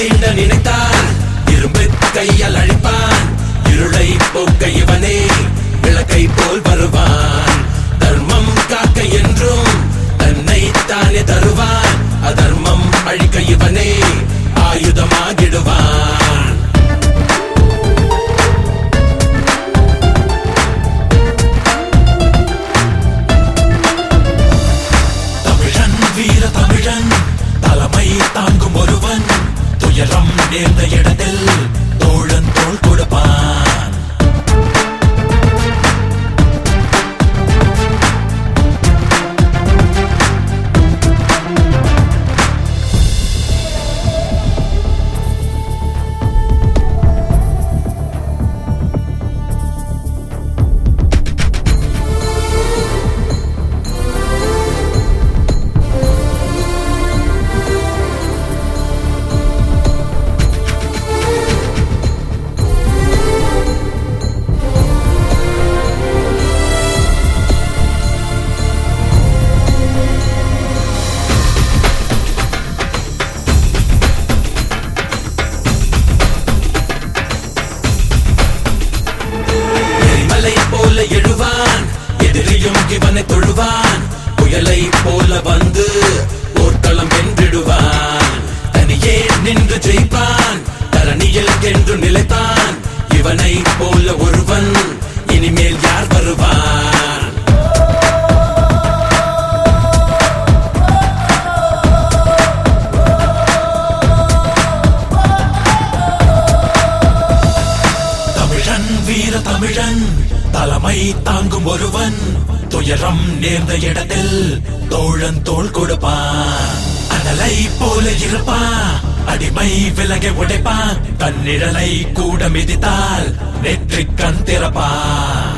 தீண்ட நினைத்தால் இரும்பு கையால் அழிப்பான். இருளை போக்க இவனே விளக்கை போல் வருவான். தர்மம் காக்க என்றும் தன்னை தானே தருவான். அதர்மம் அழிக்க இவனே ஆயுதமாகிடுவான். தமிழன் வீர தமிழன் தலைமை தாங்கும் ஒருவன். துயரம் நேர்ந்த இடத்தில் தோழன் தோள் கொடுப்பான். போல எழுவான், எதிரியும் இவனை தொழுவான். புயலை போல வந்து போர்க்களம் வென்றிடுவான். தனியே நின்று ஜெயிப்பான், தரணியில் என்று நிலைத்தான். இவனை போல ஒருவன் இனிமேல் யார் வருவான்? தமிழன் வீர தமிழன் தலைமை தாங்கும் ஒருவன். துயரம் நேர்ந்த இடத்தில் தோழன் தோள் கொடுப்பான். அனலை போல இருப்பான், அடிமை விலகை உடைப்பான். தன்னிழலை கூட மிதித்தால் நெற்றிக் கண் திறப்பான்.